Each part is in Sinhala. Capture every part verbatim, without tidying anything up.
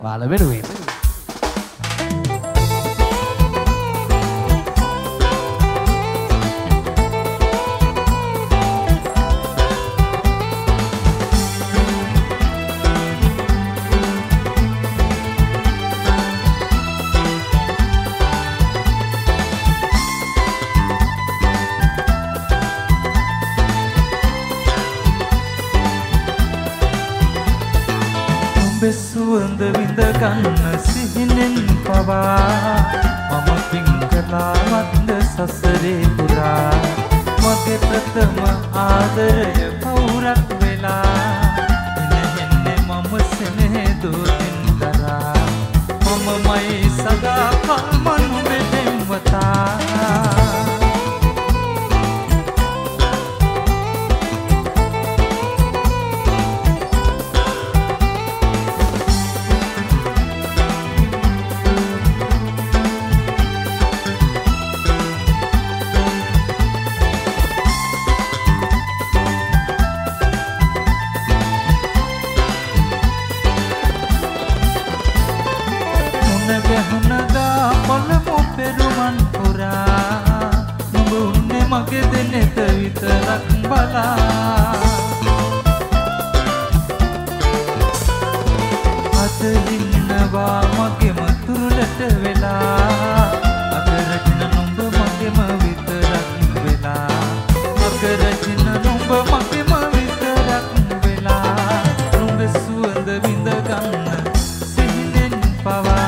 ඔයාලා වෙනුවෙන් සුවඳ විඳ ගන්න සිහිනෙන් පවා මම පින් කළාවත්ද සසරේ පුරා මගේ ප්‍රථම ආදරය පවුරක් වෙලා එනෙන්නේ මම සෙනෙහ දෝතින් දරා මමමයි සදා කල්ම නුඹේ දෙම්වතා ගහනදා පළමු පෙරුමන් පුරා නුඹ උන්නේ මගේ දෙනෙත විතරක් බලා අද ඉන්නවා මගේම තුරුලට වෙලා අද රැගෙන නුඹ මගේම විතරක් වෙලා අද රැගෙන නුඹ මගේම විතරක් වෙලා නුඹ සුවඳ විඳ ගන්න සිහිනෙන් පවා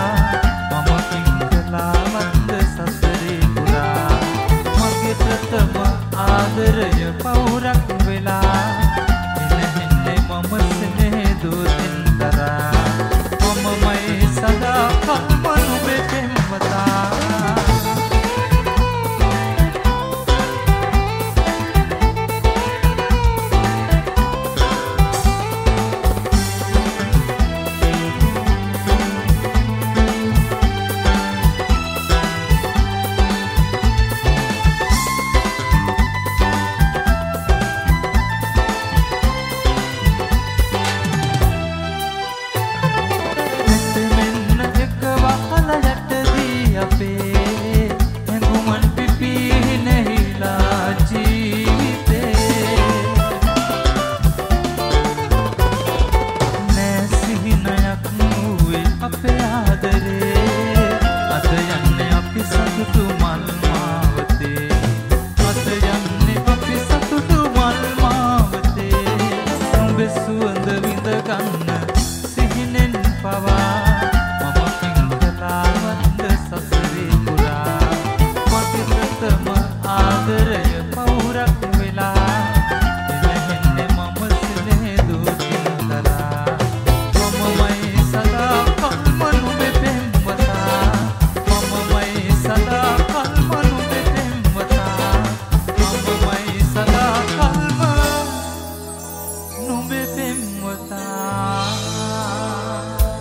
ආදරය පවුරක් වෙලා එනෙන්නේ මම සෙනෙහ දෝතින් දරා මමමයි සදා කල්ම නුඹේ දෙම්වතා සුවඳ විඳ ගන්න සිහිනෙන් පවා මම පින් කළාවත්ද සසරේ පුරා මගේ ප්‍රථම ආදරය පවුරක්